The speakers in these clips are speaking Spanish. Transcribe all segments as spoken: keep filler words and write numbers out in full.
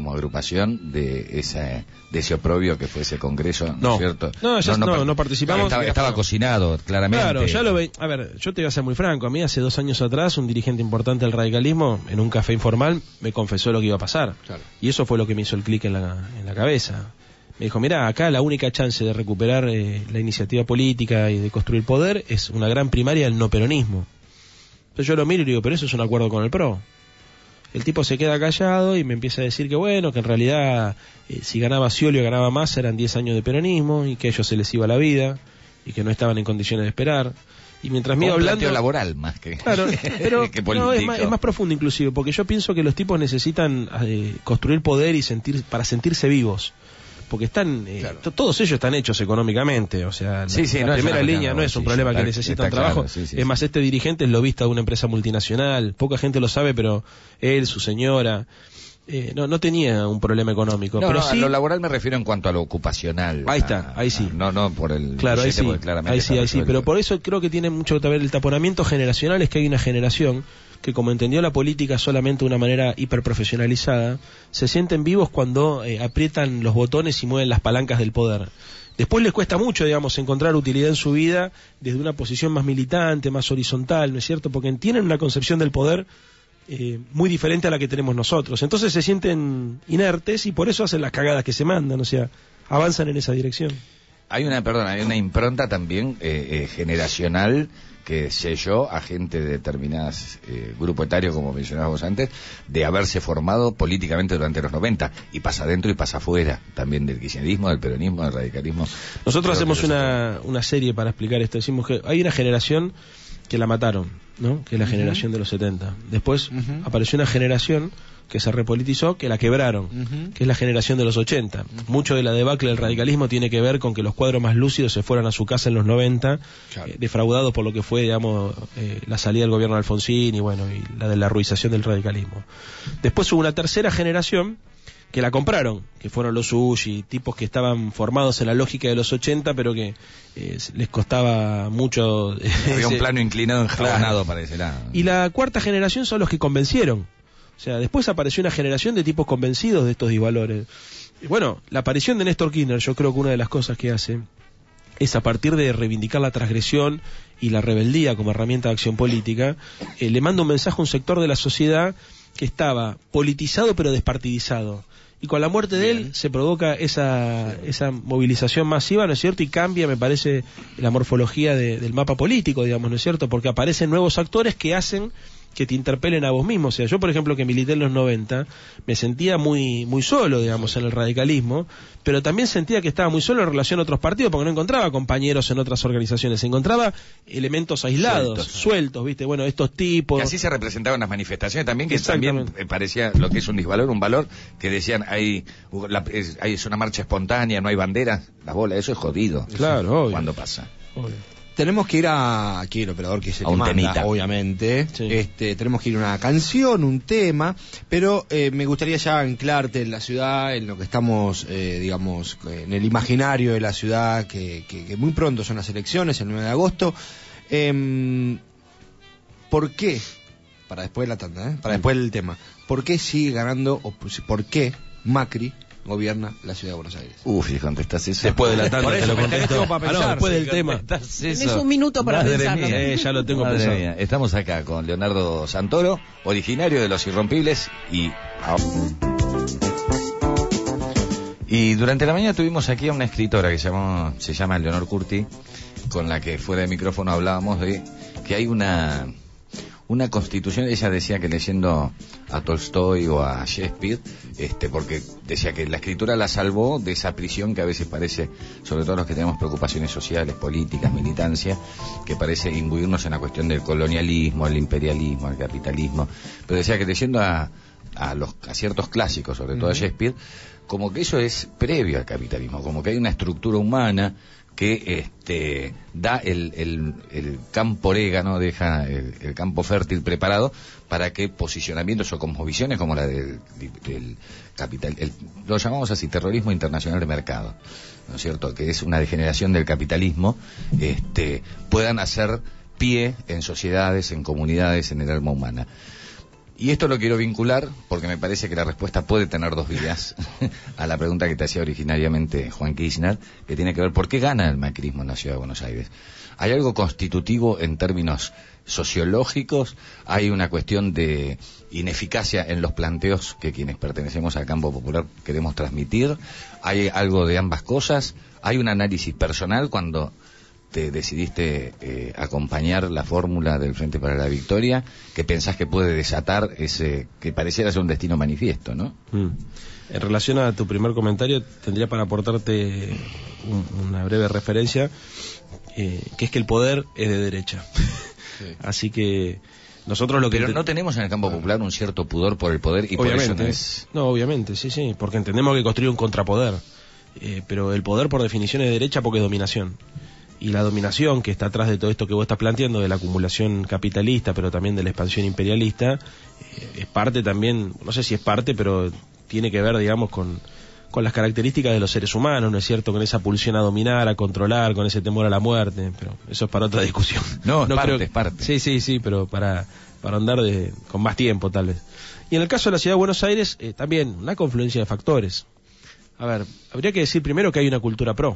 como agrupación de esa de ese oprobio que fue ese congreso, ¿no, no es cierto? No, ya no, no, no, no participamos. Estaba, estaba cocinado, claramente. Claro, ya lo ve. A ver, yo te voy a ser muy franco. A mí hace dos años atrás, un dirigente importante del radicalismo, en un café informal, me confesó lo que iba a pasar. Claro. Y eso fue lo que me hizo el clic en la, en la cabeza. Me dijo, mirá, acá la única chance de recuperar eh, la iniciativa política y de construir poder es una gran primaria del no peronismo. Entonces yo lo miro y digo, pero eso es un acuerdo con el P R O. El tipo se queda callado y me empieza a decir que bueno, que en realidad eh, si ganaba Scioli o ganaba Massa eran diez años de peronismo y que a ellos se les iba la vida y que no estaban en condiciones de esperar. Y mientras me iba hablando... planteo laboral más que... Claro, pero que no, es, más, es más profundo inclusive, porque yo pienso que los tipos necesitan eh, construir poder y sentir para sentirse vivos. Porque están, eh, claro. t- todos ellos están hechos económicamente, o sea, sí, la, sí, la no primera es línea no es un sí, problema sí, que necesita un trabajo, claro, sí, sí, es más, sí. Este dirigente es lobista de una empresa multinacional, poca gente lo sabe, pero él, su señora, eh, no, no tenía un problema económico. No, pero no, sí, a lo laboral me refiero en cuanto a lo ocupacional. Ahí está, ahí sí. A, no, no por el... Claro, ahí sí, ahí sí, ahí sí, pero por eso creo que tiene mucho que ver el taponamiento generacional, es que hay una generación que como entendió la política solamente de una manera hiperprofesionalizada, se sienten vivos cuando eh, aprietan los botones y mueven las palancas del poder. Después les cuesta mucho, digamos, encontrar utilidad en su vida desde una posición más militante, más horizontal, ¿no es cierto? Porque tienen una concepción del poder eh, muy diferente a la que tenemos nosotros. Entonces se sienten inertes y por eso hacen las cagadas que se mandan, o sea, avanzan en esa dirección. Hay una, perdón, hay una impronta también eh, eh, generacional que selló a gente de determinados eh, grupo etario, como mencionábamos antes, de haberse formado políticamente durante los noventa, y pasa adentro y pasa afuera, también del kirchnerismo, del peronismo, del radicalismo. Nosotros hacemos una, una serie para explicar esto, decimos que hay una generación que la mataron, ¿no? Que es la uh-huh. generación de los setenta. Después uh-huh. apareció una generación que se repolitizó, que la quebraron, uh-huh. que es la generación de los ochenta. Uh-huh. Mucho de la debacle del radicalismo tiene que ver con que los cuadros más lúcidos se fueran a su casa en los noventa, claro. eh, defraudados por lo que fue, digamos, eh, la salida del gobierno de Alfonsín y bueno, y la de la ruización del radicalismo. Después hubo una tercera generación que la compraron, que fueron los Ushi, tipos que estaban formados en la lógica de los ochenta, pero que eh, les costaba mucho... Había un plano inclinado, enjabonado, claro. para ese lado. Y la cuarta generación son los que convencieron. O sea, después apareció una generación de tipos convencidos de estos disvalores. Y bueno, la aparición de Néstor Kirchner, yo creo que una de las cosas que hace es, a partir de reivindicar la transgresión y la rebeldía como herramienta de acción política, eh, le manda un mensaje a un sector de la sociedad que estaba politizado pero despartidizado. Y con la muerte de él se provoca esa esa movilización masiva, ¿no es cierto? Y cambia, me parece, la morfología de, del mapa político, digamos, ¿no es cierto? Porque aparecen nuevos actores que hacen que te interpelen a vos mismo. O sea, yo, por ejemplo, que milité en los noventa, me sentía muy muy solo, digamos, en el radicalismo, pero también sentía que estaba muy solo en relación a otros partidos, porque no encontraba compañeros en otras organizaciones, encontraba elementos aislados, sueltos, sueltos ¿viste? Bueno, estos tipos... Y así se representaban las manifestaciones también, que también parecía lo que es un disvalor, un valor, que decían, hay, la, es, hay es una marcha espontánea, no hay banderas, las bolas, eso es jodido. Claro, obvio. Cuando pasa. Obvio. Tenemos que ir a aquí el operador que se a un manda, temita. Obviamente. Sí. Este, tenemos que ir a una canción, un tema, pero eh, me gustaría ya anclarte en la ciudad, en lo que estamos, eh, digamos, en el imaginario de la ciudad, que, que, que muy pronto son las elecciones, el nueve de agosto. Eh, ¿Por qué? Para después de la tanda, ¿eh? Para después del tema. ¿Por qué sigue ganando, o por qué Macri gobierna la ciudad de Buenos Aires? Uf, si contestás eso. Después de la tanda te lo contesto. Para pensar, ah, no, después del si tema. Tenés un minuto para Madre pensarlo. Mía. Eh, ya lo tengo Madre pensado. Mía. Estamos acá con Leonardo Santoro, originario de Los Irrompibles, y... Y durante la mañana tuvimos aquí a una escritora que se, llamó, se llama Leonor Curti, con la que fuera de micrófono hablábamos de que hay una... una constitución. Ella decía que leyendo a Tolstoy o a Shakespeare, este, porque decía que la escritura la salvó de esa prisión que a veces parece, sobre todo los que tenemos preocupaciones sociales, políticas, militancia, que parece imbuirnos en la cuestión del colonialismo, el imperialismo, el capitalismo. Pero decía que leyendo a, a, los, a ciertos clásicos, sobre todo uh-huh. a Shakespeare, como que eso es previo al capitalismo, como que hay una estructura humana que este da el, el, el campo orégano, deja el, el campo fértil preparado para que posicionamientos o cosmovisiones como la del, del capital, el, lo llamamos así, terrorismo internacional de mercado, ¿no es cierto?, que es una degeneración del capitalismo, este puedan hacer pie en sociedades, en comunidades, en el alma humana. Y esto lo quiero vincular porque me parece que la respuesta puede tener dos vías a la pregunta que te hacía originariamente Juan Kirchner, que tiene que ver por qué gana el macrismo en la Ciudad de Buenos Aires. ¿Hay algo constitutivo en términos sociológicos? ¿Hay una cuestión de ineficacia en los planteos que quienes pertenecemos al campo popular queremos transmitir? ¿Hay algo de ambas cosas? ¿Hay un análisis personal cuando te decidiste eh, acompañar la fórmula del Frente para la Victoria, que pensás que puede desatar ese que pareciera ser un destino manifiesto, ¿no? Mm. En relación a tu primer comentario, tendría para aportarte un, una breve referencia, eh, que es que el poder es de derecha. Sí. Así que nosotros lo que... Pero no tenemos en el campo popular un cierto pudor por el poder y obviamente, por eso no es... No, obviamente, sí, sí, porque entendemos que construir un contrapoder, eh, pero el poder por definición es de derecha porque es dominación. Y la dominación que está atrás de todo esto que vos estás planteando, de la acumulación capitalista, pero también de la expansión imperialista, eh, es parte también, no sé si es parte, pero tiene que ver, digamos, con, con las características de los seres humanos, ¿no es cierto? Con esa pulsión a dominar, a controlar, con ese temor a la muerte, pero eso es para otra discusión. No, es no parte, creo... es parte. Sí, sí, sí, pero para, para andar de, con más tiempo, tal vez. Y en el caso de la Ciudad de Buenos Aires, eh, también una confluencia de factores. A ver, habría que decir primero que hay una cultura pro.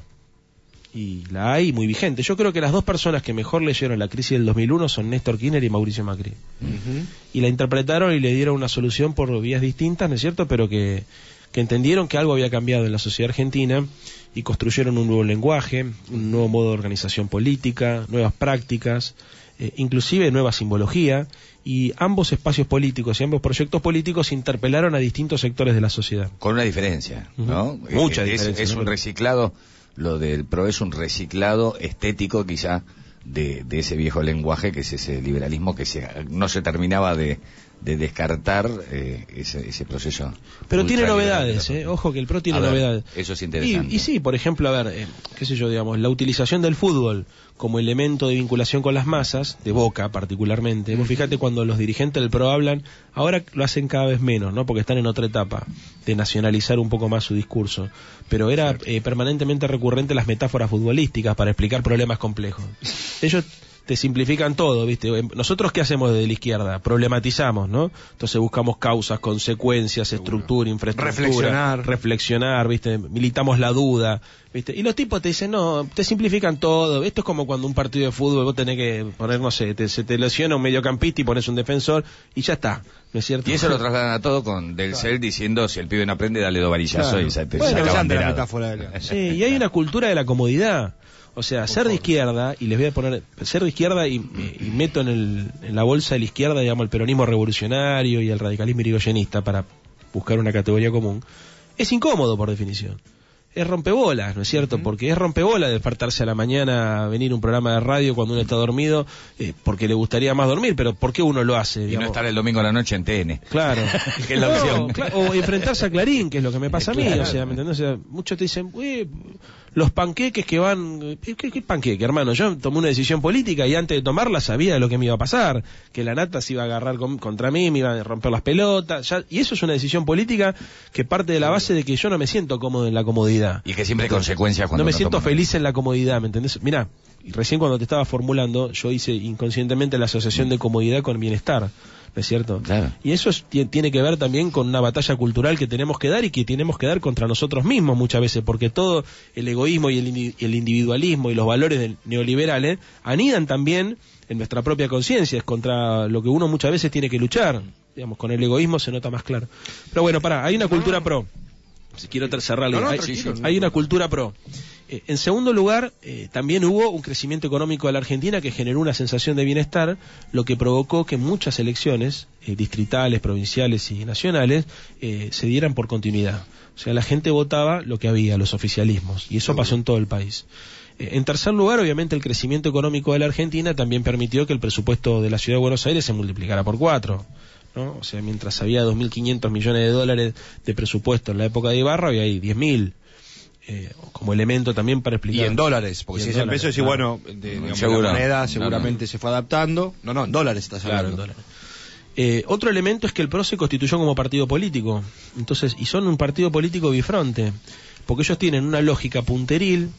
Y la hay muy vigente. Yo creo que las dos personas que mejor leyeron la crisis del dos mil uno son Néstor Kirchner y Mauricio Macri. Uh-huh. Y la interpretaron y le dieron una solución por vías distintas, ¿no es cierto? Pero que, que entendieron que algo había cambiado en la sociedad argentina y construyeron un nuevo lenguaje, un nuevo modo de organización política, nuevas prácticas, eh, inclusive nueva simbología. Y ambos espacios políticos y ambos proyectos políticos interpelaron a distintos sectores de la sociedad. Con una diferencia, ¿no? Uh-huh. Mucha es, diferencia. Es, es un reciclado... Lo del PRO es un reciclado estético quizá de, de ese viejo lenguaje que es ese liberalismo que se, no se terminaba de, de descartar eh, ese, ese proceso. Pero tiene novedades, eh, ojo que el PRO tiene ver, novedades. Eso es interesante. Y, y sí, por ejemplo, a ver, eh, qué sé yo, digamos, la utilización del fútbol como elemento de vinculación con las masas, de Boca particularmente. Vos fíjate cuando los dirigentes del PRO hablan, ahora lo hacen cada vez menos, ¿no? Porque están en otra etapa de nacionalizar un poco más su discurso. Pero era eh, permanentemente recurrente las metáforas futbolísticas para explicar problemas complejos. Ellos te simplifican todo, ¿viste? Nosotros, ¿qué hacemos desde la izquierda? Problematizamos, ¿no? Entonces buscamos causas, consecuencias, estructura, infraestructura. Reflexionar. Reflexionar, ¿viste? Militamos la duda, ¿viste? Y los tipos te dicen, no, te simplifican todo. Esto es como cuando un partido de fútbol vos tenés que poner, no sé, te, se te lesiona un mediocampista y pones un defensor y ya está, ¿no es cierto? Y eso lo trasladan a todo con Del Cel diciendo, si el pibe no aprende, dale dos varillazos claro. y se te bueno, saca la metáfora de la... Sí, y hay una cultura de la comodidad. O sea, Por ser favor. de izquierda, y les voy a poner, ser de izquierda y, y meto en, el, en la bolsa de la izquierda, digamos, el peronismo revolucionario y el radicalismo irigoyenista para buscar una categoría común, es incómodo por definición. Es rompebolas, ¿no es cierto? Uh-huh. Porque es rompebolas despertarse a la mañana, venir a un programa de radio cuando uno está dormido, eh, porque le gustaría más dormir, pero ¿por qué uno lo hace? Y digamos? no estar el domingo a la noche en T N. Claro. que es la no, opción. Claro, o enfrentarse a Clarín, que es lo que me pasa a mí, claro. o sea, ¿me entendés? O sea, muchos te dicen, uy, los panqueques que van... ¿Qué, qué panqueque, hermano? Yo tomé una decisión política y antes de tomarla sabía de lo que me iba a pasar, que la nata se iba a agarrar con, contra mí, me iba a romper las pelotas, ya, y eso es una decisión política que parte de la base de que yo no me siento cómodo en la comodidad. Y que siempre hay consecuencias cuando no me uno siento toma feliz en la comodidad, ¿me entendés? Mirá, y recién cuando te estaba formulando, yo hice inconscientemente la asociación de comodidad con bienestar, ¿no es cierto? Claro. Y eso es, tiene que ver también con una batalla cultural que tenemos que dar y que tenemos que dar contra nosotros mismos muchas veces, porque todo el egoísmo y el, el individualismo y los valores del neoliberales anidan también en nuestra propia conciencia, es contra lo que uno muchas veces tiene que luchar, digamos, con el egoísmo se nota más claro. Pero bueno, pará, hay una cultura pro. Si quiero cerrarlo, no, no, hay, hay una cultura pro. Eh, en segundo lugar, eh, también hubo un crecimiento económico de la Argentina que generó una sensación de bienestar, lo que provocó que muchas elecciones, eh, distritales, provinciales y nacionales, eh, se dieran por continuidad. O sea, la gente votaba lo que había, los oficialismos, y eso pasó en todo el país. Eh, en tercer lugar, obviamente, el crecimiento económico de la Argentina también permitió que el presupuesto de la Ciudad de Buenos Aires se multiplicara por cuatro. ¿No? O sea, mientras había dos mil quinientos millones de dólares de presupuesto en la época de Ibarra, hoy hay diez mil. Eh, como elemento también para explicar. Y en dólares, porque si es en pesos, sí, bueno, de, digamos, Seguro. la moneda seguramente no, no. se fue adaptando. No, no, en dólares estás hablando. Claro, en dólares. Eh, otro elemento es que el P R O se constituyó como partido político. Entonces, y son un partido político bifronte, porque ellos tienen una lógica punteril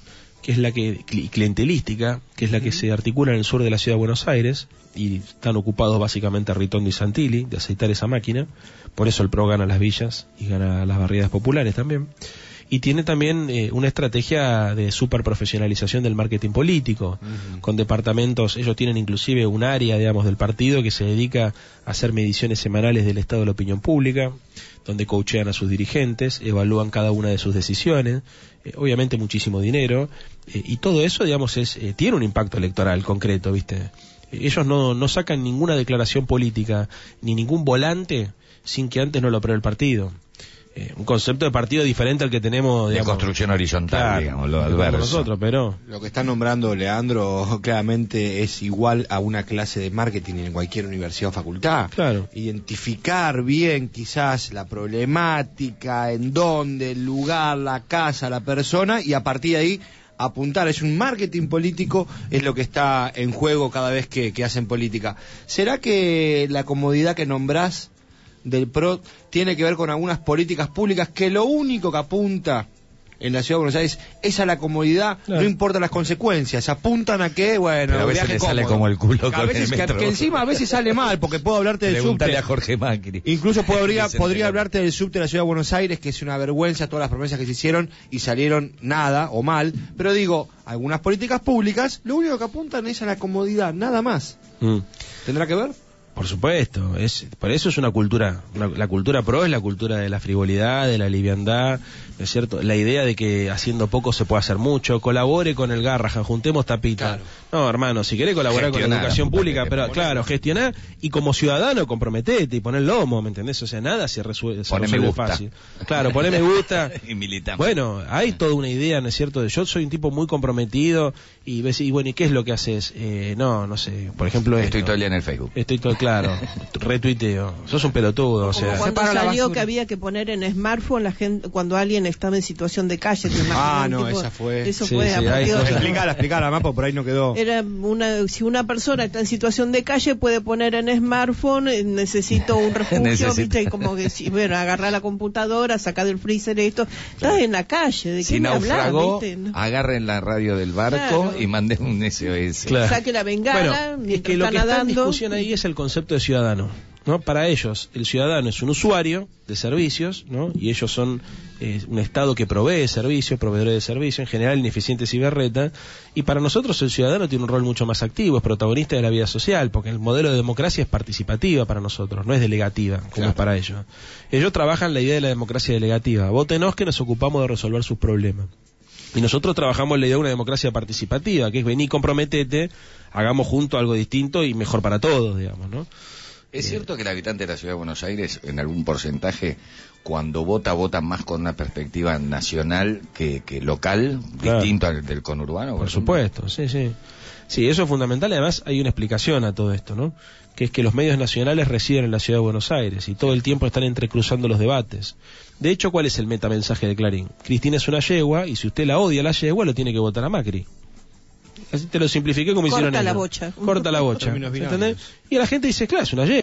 que es la que clientelística, que es la que se articula en el sur de la ciudad de Buenos Aires, y están ocupados básicamente Ritondo y Santilli de aceitar esa máquina. Por eso el PRO gana las villas y gana las barriadas populares también. Y tiene también eh, una estrategia de superprofesionalización del marketing político, uh-huh. con departamentos. Ellos tienen inclusive un área, digamos, del partido que se dedica a hacer mediciones semanales del estado de la opinión pública, donde coachean a sus dirigentes, evalúan cada una de sus decisiones, eh, obviamente muchísimo dinero, eh, y todo eso, digamos, es eh, tiene un impacto electoral concreto, ¿viste? Eh, ellos no, no sacan ninguna declaración política, ni ningún volante, sin que antes no lo apruebe el partido. Eh, un concepto de partido diferente al que tenemos, digamos, de construcción horizontal, claro, digamos, lo adverso. Nosotros, pero lo que está nombrando Leandro claramente es igual a una clase de marketing en cualquier universidad o facultad. Claro. Identificar bien quizás la problemática, en dónde, el lugar, la casa, la persona, y a partir de ahí apuntar. Es un marketing político, es lo que está en juego cada vez que, que hacen política. ¿Será que la comodidad que nombrás del PRO tiene que ver con algunas políticas públicas que lo único que apunta en la ciudad de Buenos Aires es a la comodidad, claro, no importa las consecuencias, apuntan a que, bueno, pero a veces le sale como el culo a con veces, el metro. Que, que encima a veces sale mal, porque puedo hablarte del Pregúntale subte. a Jorge Macri. Incluso podría, podría hablarte del subte de la ciudad de Buenos Aires, que es una vergüenza todas las promesas que se hicieron y salieron nada o mal, pero digo, algunas políticas públicas lo único que apuntan es a la comodidad, nada más. Mm. ¿Tendrá que ver? Por supuesto, es por eso es una cultura, una, la cultura pro es la cultura de la frivolidad, de la liviandad, ¿no es cierto? La idea de que haciendo poco se puede hacer mucho, colabore con el Garrahan, juntemos tapita. Claro. No, hermano, si querés colaborar gestionar con la educación pública, pero claro, gestionar y como ciudadano comprometete y poner el lomo, ¿me entendés? O sea, nada se resuelve, se resuelve fácil. Claro, poné me gusta. Y militamos. Bueno, hay toda una idea, ¿no es cierto? De yo soy un tipo muy comprometido y ves, y bueno, ¿y qué es lo que haces? Eh, no, no sé, por ejemplo esto. Estoy esto. todo el día en el Facebook. Estoy todo claro, retuiteo. Sos un pelotudo, o sea. Como cuando salió que había que poner en smartphone la gente cuando alguien estaba en situación de calle. ¿Te ah, no, tipo, esa fue. Eso sí, fue. Sí, explicara, explicara, más, por ahí no quedó. Era una, si una persona está en situación de calle puede poner en smartphone, necesito un refugio, viste, y como que si, bueno, agarrar la computadora, sacar del freezer esto. Estás sí. en la calle, ¿de qué si me naufragó, hablas? ¿Viste? Agarren la radio del barco claro. y manden un S O S. Claro. Saque la bengala, bueno, es que lo que está en discusión ahí es el concepto de ciudadano, ¿no? Para ellos, el ciudadano es un usuario de servicios, ¿no? Y ellos son eh, un Estado que provee servicios, proveedores de servicios, en general ineficientes y berreta. Y para nosotros el ciudadano tiene un rol mucho más activo, es protagonista de la vida social, porque el modelo de democracia es participativa para nosotros, no es delegativa, como claro. es para ellos. Ellos trabajan la idea de la democracia delegativa. Vótenos que nos ocupamos de resolver sus problemas. Y nosotros trabajamos la idea de una democracia participativa, que es vení, comprometete, hagamos juntos algo distinto y mejor para todos, digamos, ¿no? ¿Es cierto que el habitante de la ciudad de Buenos Aires, en algún porcentaje, cuando vota, vota más con una perspectiva nacional que, que local, claro. distinto al del conurbano? Por, por supuesto, sí, sí. Sí, eso es fundamental. Además, hay una explicación a todo esto, ¿no? Que es que los medios nacionales residen en la ciudad de Buenos Aires y todo el tiempo están entrecruzando los debates. De hecho, ¿cuál es el metamensaje de Clarín? Cristina es una yegua y si usted la odia la yegua, lo tiene que votar a Macri. Así te lo simplifiqué como Corta hicieron ellos. la bocha. Corta la bocha. ¿Entendés? Y la gente dice, claro, es una yegua.